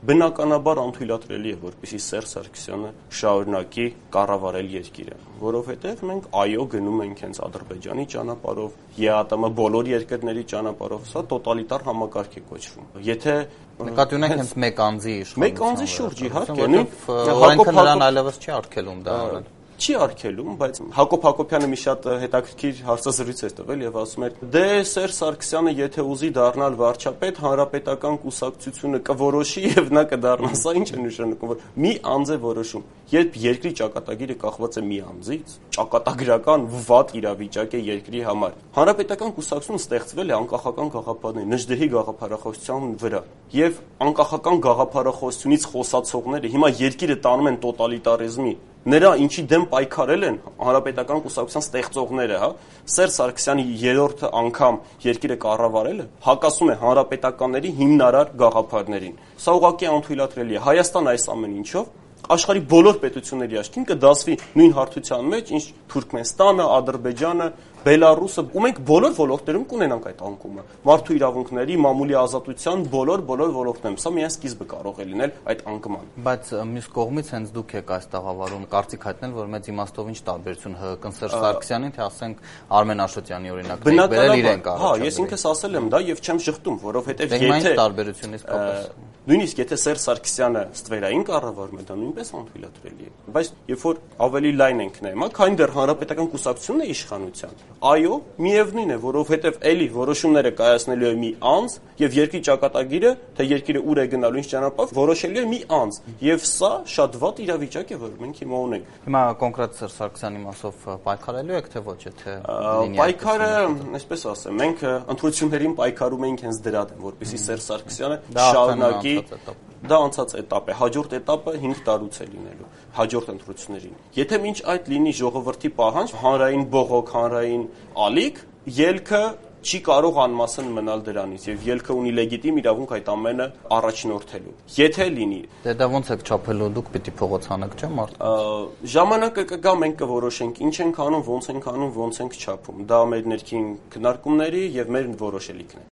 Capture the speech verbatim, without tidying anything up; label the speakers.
Speaker 1: բնականաբար անթույլատրելի է, որպեսզի Սերժ Սարգսյանը շարունակի կառավարել երկիրը, որովհետև մենք այո գնում ենք հենց Ադրբեջանի ճանապարհով, ԵԱՏՄ բոլոր երկրների ճանապարհով, սա տոտալիտար համակարգ է կոչվում։ Եթե
Speaker 2: նկատի ունենք հենց մեկ անձի իշխանություն,
Speaker 1: մեկ անձի շուրջ իհարկե,
Speaker 2: օրենքը նրան այլևս չի արգելում դա անել։
Speaker 1: Չի արգելում, բայց Հակոբ Հակոբյանը մի շատ հետաքրքիր հարցազրույց է տվել եւ ասում էր. «Դե Սերժ Սարգսյանը եթե ուզի դառնալ վարչապետ, հանրապետական կուսակցությունը կորոշի եւ նա կդառնա»։ Սա ինչ է նշանակում, որ մի անձ է որոշում։ Երբ երկրի ճակատագիրը կախված է մի անձից, ճակատագրական վատ իրավիճակ է երկրի համար։ Հանրապետական կուսակցությունը ստեղծվել է անկախական գաղափարների, Նժդեհի գաղափարախոսության վրա, եւ անկախական գաղափարախոսությունից խոսացողները հիմա երկիրը տանում են տոտալիտարիզմի։ Նրա ինչի դեմ պայքարել են հանրապետական կուսակցության ստեղծողները, հա, Սերժ Սարգսյանի երրորդ անգամ երկիրը կառավարելը հակասում է հանրապետականների հիմնարար գաղափարներին։ Սա ուղղակի անթույլատրելի է։ Հայաստան այս ամեն ինչով աշխարհի բոլոր պետությունների աչքին կդասվի նույն հարթության մեջ, ինչ Թուրքմենստանը, Ադրբեջանը, Բելարուսը, ու մենք բոլոր ոլորտներում կունենանք այդ անկումը։ Մարդու իրավունքների, մամուլի ազատության բոլոր բոլոր ոլորտներում։ Սա միայն սկիզբը կարող է լինել այդ անկման։
Speaker 2: Բայց մյուս կողմից հենց դուք եք այս տաղավարում կարծիք հայտնել, որ մեծ իմաստով ինչ տարբերություն ՀՀԿ-ն Սերժ Սարգսյանին, թե ասենք Արմեն Աշոտյանի օրինակ, բերել իրեն կարող։
Speaker 1: Հա, ես ինքս ասել եմ դա եւ չեմ շղթում, որովհետեւ
Speaker 2: եթե տարբերությունից կապված
Speaker 1: նույնիսկ եթե Սերժ Սարգսյանը ստվերային կառավարում է, դա նույնպես անթույլատրելի է։ Բայց երբ որ ավելի լայն ենք նայում, քանի դեռ հանրապետական կուսակցությունն է իշխանության, այո, միևնույն է, որովհետև էլի որոշումները կայացնելու է մի անձ եւ երկրի ճակատագիրը, թե երկիրը ուր է գնալու ինչ ճանապարհ, որոշելու է մի անձ, եւ սա շատ վատ իրավիճակ է, որ մենք հիմա ունենք։
Speaker 2: Հիմա կոնկրետ Սերժ Սարգսյանի մասով պայքարելու եք, թե ոչ, եթե
Speaker 1: պայքարը, այսպես ասեմ, մենք ընտրություններին պայքարում էինք հենց դրա դեմ, որպեսզի Սերժ Սարգսյանը շարունակի։ Դա անցած էտապ է, հաջորդ էտապը հինգ տարուց է լինելու, հաջորդ ընտրություններին։ Եթե մինչ այդ լինի ժողովրդի պահանջ, հանրային բողոք, հանրային ալիք, ելքը չի կարող անմասն մնալ դրանից եւ ելքը ունի լեգիտիմ իրավունք այդ ամենը առաջնորդելու։ Եթե լինի,
Speaker 2: դե դա ոնց է չափելու, դուք պիտի փողոց հանեք, չէ՞ մարդ։
Speaker 1: Ժամանակը կգա, մենք կորոշենք ինչ ենք անում, ոնց ենք անում, ոնց ենք չափում։ Դա մեր ներքին քննարկումների եւ մեր որոշելիքն է։